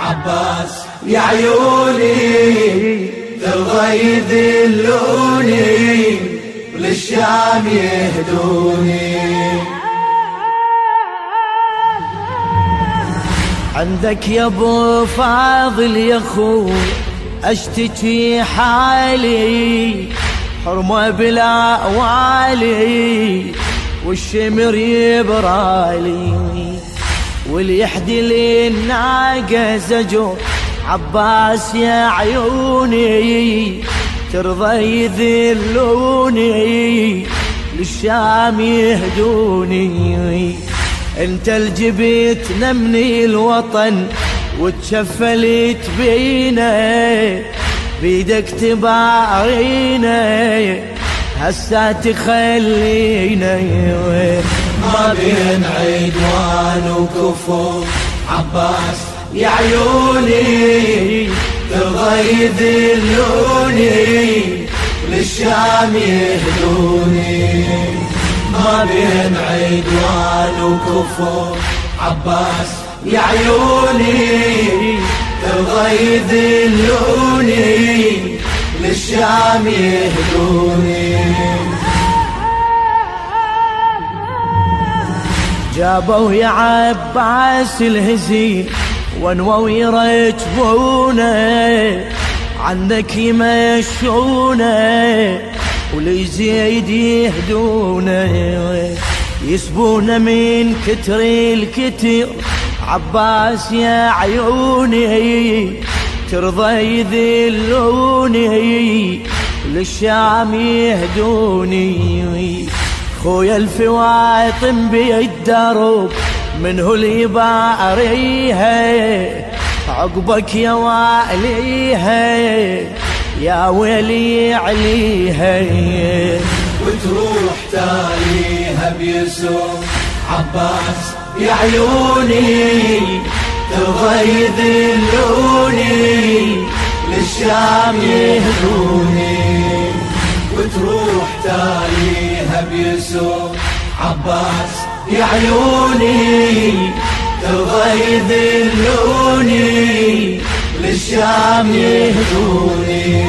عباس يا عيوني ترضى يذلوني وللشام يهدوني. عندك يا ابو فاضل يا اخوي اشتكي حالي، حرمه بلا والي والشمر يبرالي، واللي يحدي للناقة زجور. عباس يا عيوني ترضى يذلوني للشام يهدوني. انت الجبت نمني الوطن وتشفلت بينا، بيدك تبارينا هسا تخلينا. ما بين عدوان وكفور عباس يا عيوني ترضى يذلوني للشام يهدوني. ما بين عدوان وكفور عباس يا عيوني ترضى يذلوني للشام يهدوني. جابوا يا عباس الهزيل ونووا يركبونه، عنك يمشونه وليزيد يهدونه، يسبونه من كتر الكتر. عباس يا عيوني ترضى يذلوني للشام يهدوني. خويا الفواطم بالدرب منه اللي باريها، عقبك يا واليها يا ويلي عليها، وتروح تاليها بيسوع. عباس يا عيوني ترضى يذلوني للشام يهدوني، وتروح تاليها بيسوع. عباس يا عيوني ترضى يذلوني للشام يهدوني.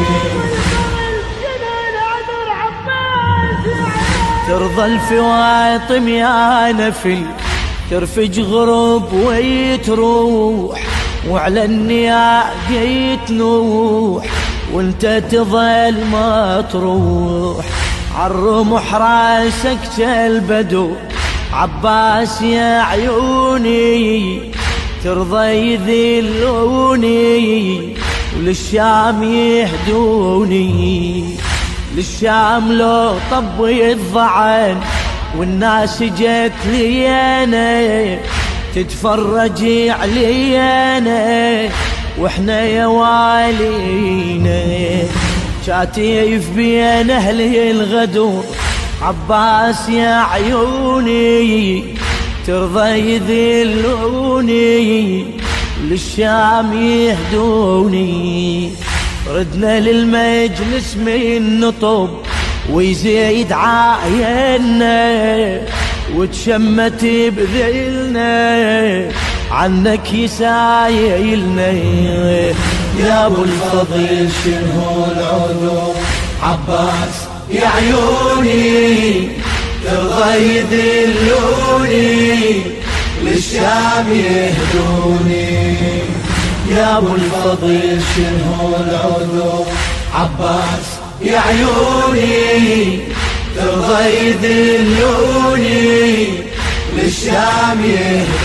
ترضى الفواطم يا نفل ترفج غرب ويتروح، وعلى النياق تنوح وانت تظل ما تروح. عالرمح راسك كالبدو. عباس يا عيوني ترضى يذلوني وللشام يهدوني. للشام لو طب يضعن والناس جت لي انا تتفرج علينا، واحنا يا والينا شاتيف بين اهل الغدور. عباس يا عيوني ترضى يذلوني للشام يهدوني. ردنا للمجلس من نطب ويزيد عاينا، وتشمت بذلنا عنك يسايلنا. يا ابو الفضل شنو العذور. عباس يا عيوني ترضى يذلوني للشام يهدوني. يا ابو الفضل شنو العذور. عباس يا عيوني ترضى يذلوني للشام يهدوني.